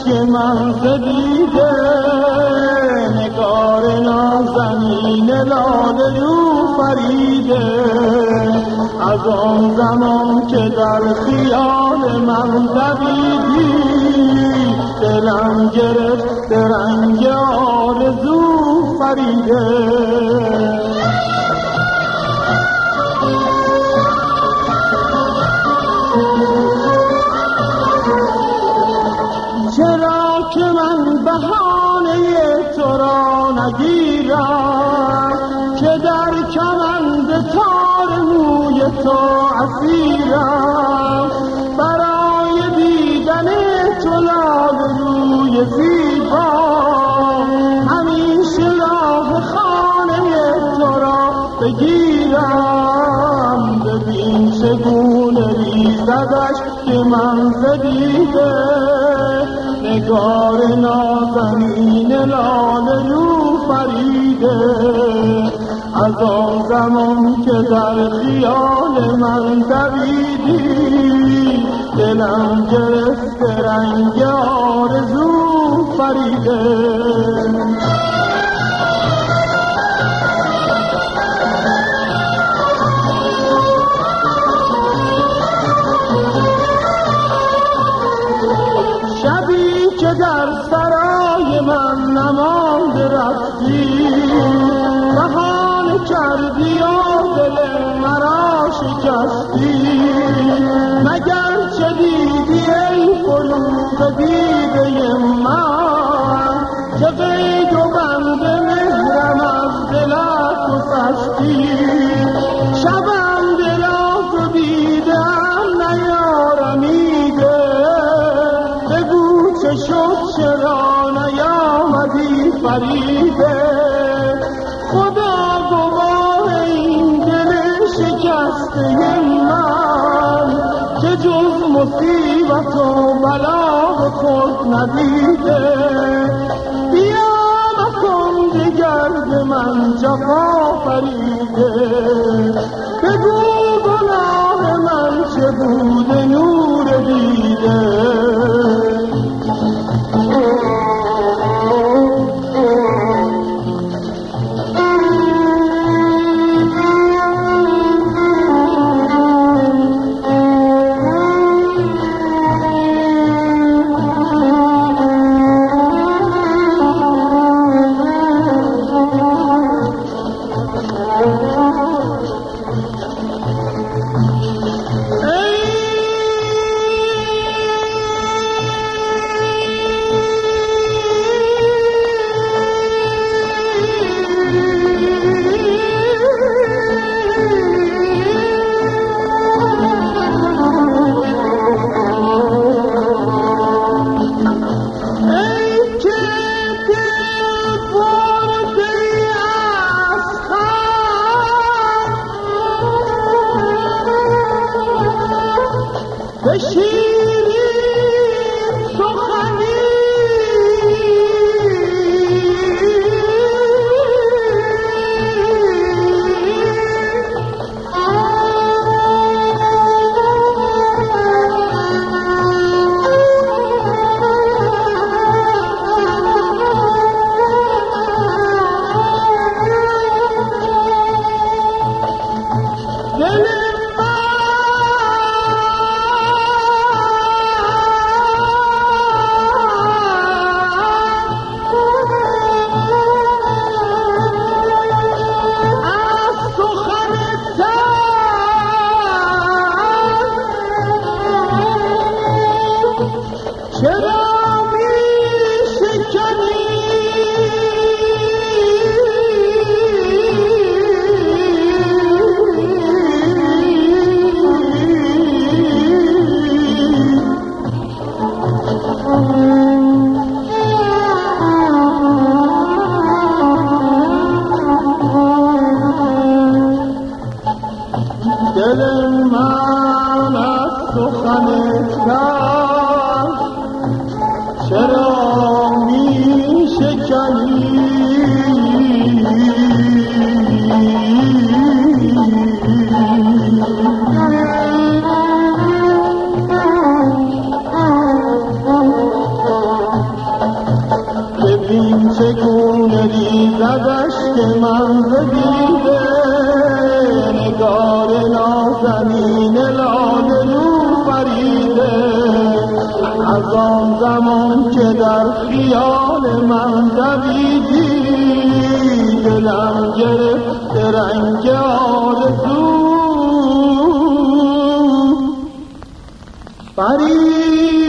اشک من زدیده نگار نازنین لاله رو فریده از آن زمان که در خیال من دویدی دلم گرفت رنگ آرزو فریده چرا که من بهانه تو را نگیرم که در کمند تار موی تو اسیرم برای دیدن تو لاله روی زیبا همیشه راه خانه تو را بگیرم ببین چگونه ریزدش که من زدیده نگار نازنین لاله رو فریده از آن زمان که در خیال من دویدی دلم گرفت رنگ آرزو فریده شبی که در سرای من نماند رفتی بهانه کردی و دل مرا شکستی مگر چه دیدی ای فروغ دیده من که قید و بند مهرم از دلت گسستی شبم دلت دیدم نیارمیده شد چرا نیامدی فریده خدا گواه این دل شکسته من که جز مصیبت و بلا به خود ندیده بیا مکن دگر به من جفا فریده بگو گناه من چه بوده نور دیده ببین چگونه ریزدش که من زدیده نگار نازنین لاله رو فریده. از آن زمان که در خیال من دویدی دلم گرفت رنگ آرزو فرید.